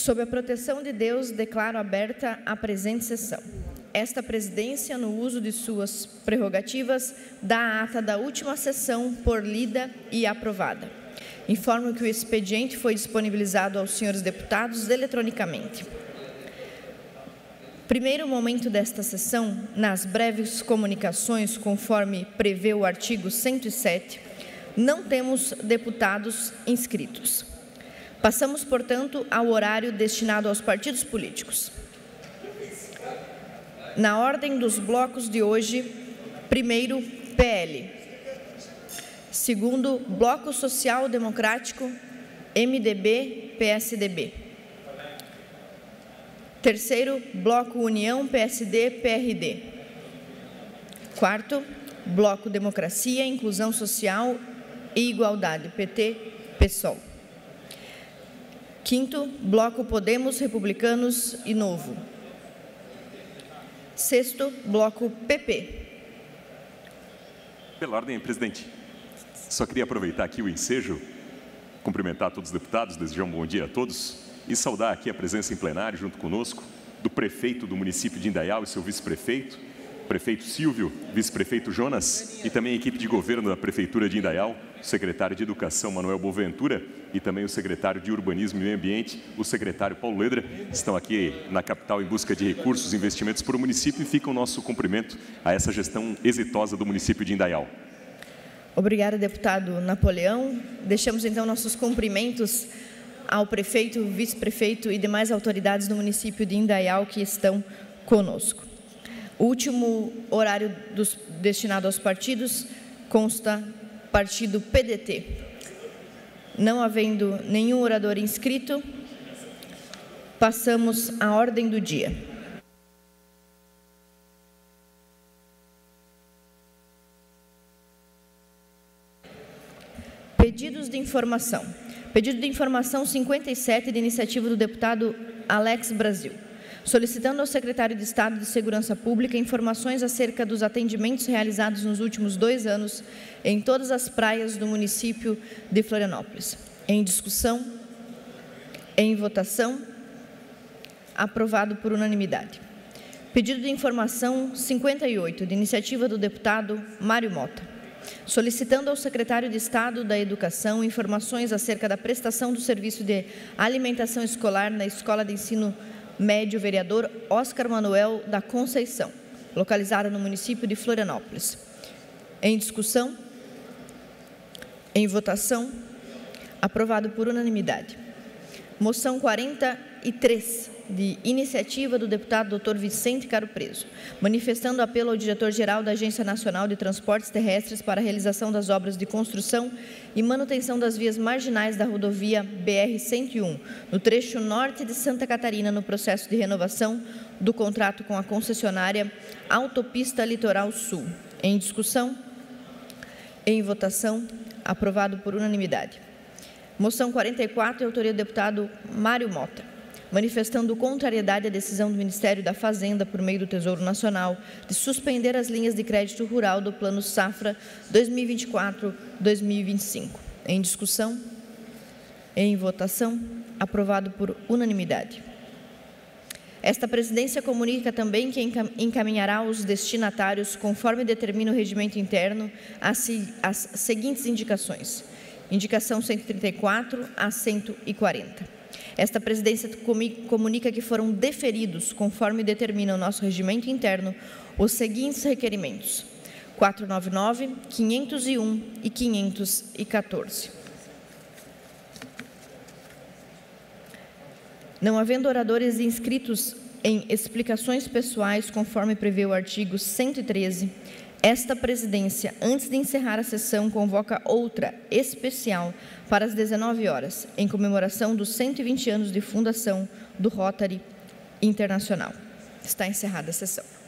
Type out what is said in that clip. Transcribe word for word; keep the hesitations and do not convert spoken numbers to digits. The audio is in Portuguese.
Sob a proteção de Deus, declaro aberta a presente sessão. Esta presidência, no uso de suas prerrogativas, dá a ata da última sessão por lida e aprovada. Informo que o expediente foi disponibilizado aos senhores deputados eletronicamente. Primeiro momento desta sessão, nas breves comunicações, conforme prevê o artigo cento e sete, não temos deputados inscritos. Passamos, portanto, ao horário destinado aos partidos políticos. Na ordem dos blocos de hoje, primeiro, P L. Segundo, Bloco Social Democrático, M D B, P S D B. Terceiro, Bloco União, P S D, P R D. Quarto, Bloco Democracia, Inclusão Social e Igualdade, P T, PSOL. Quinto, Bloco Podemos, Republicanos e Novo. Sexto, Bloco P P. Pela ordem, presidente. Só queria aproveitar aqui o ensejo, cumprimentar todos os deputados, desejar um bom dia a todos e saudar aqui a presença em plenário, junto conosco, do prefeito do município de Indaial e seu vice-prefeito, prefeito Silvio, vice-prefeito Jonas e também a equipe de governo da Prefeitura de Indaial, o secretário de Educação, Manuel Boaventura, e também o secretário de Urbanismo e Meio Ambiente, o secretário Paulo Ledra, estão aqui na capital em busca de recursos e investimentos para o município e fica o nosso cumprimento a essa gestão exitosa do município de Indaial. Obrigada, deputado Napoleão. Deixamos, então, nossos cumprimentos ao prefeito, vice-prefeito e demais autoridades do município de Indaial que estão conosco. O último horário dos, destinado aos partidos consta partido P D T. Não havendo nenhum orador inscrito, passamos à ordem do dia. Pedidos de informação. Pedido de informação cinquenta e sete, de iniciativa do deputado Alex Brasil, solicitando ao secretário de Estado de Segurança Pública informações acerca dos atendimentos realizados nos últimos dois anos em todas as praias do município de Florianópolis. Em discussão, em votação, aprovado por unanimidade. Pedido de informação cinquenta e oito, de iniciativa do deputado Mário Mota, solicitando ao secretário de Estado da Educação informações acerca da prestação do serviço de alimentação escolar na Escola de Ensino Médio Vereador Oscar Manuel da Conceição, localizada no município de Florianópolis. Em discussão, em votação, aprovado por unanimidade. Moção quarenta e três, de iniciativa do deputado doutor Vicente Caro Preso, manifestando apelo ao diretor-geral da Agência Nacional de Transportes Terrestres para a realização das obras de construção e manutenção das vias marginais da rodovia B R cento e um, no trecho norte de Santa Catarina, no processo de renovação do contrato com a concessionária Autopista Litoral Sul. Em discussão, em votação, aprovado por unanimidade. Moção quarenta e quatro, de autoria do deputado Mário Mota, manifestando contrariedade à decisão do Ministério da Fazenda, por meio do Tesouro Nacional, de suspender as linhas de crédito rural do Plano Safra dois mil e vinte e quatro a dois mil e vinte e cinco. Em discussão, em votação, aprovado por unanimidade. Esta presidência comunica também que encaminhará os destinatários, conforme determina o regimento interno, as, as seguintes indicações. Indicação cento e trinta e quatro a cento e quarenta. Esta presidência comunica que foram deferidos, conforme determina o nosso regimento interno, os seguintes requerimentos: quatrocentos e noventa e nove, quinhentos e um e quinhentos e quatorze. Não havendo oradores inscritos em explicações pessoais, conforme prevê o artigo cento e treze, esta presidência, antes de encerrar a sessão, convoca outra especial para as dezenove horas, em comemoração dos cento e vinte anos de fundação do Rotary Internacional. Está encerrada a sessão.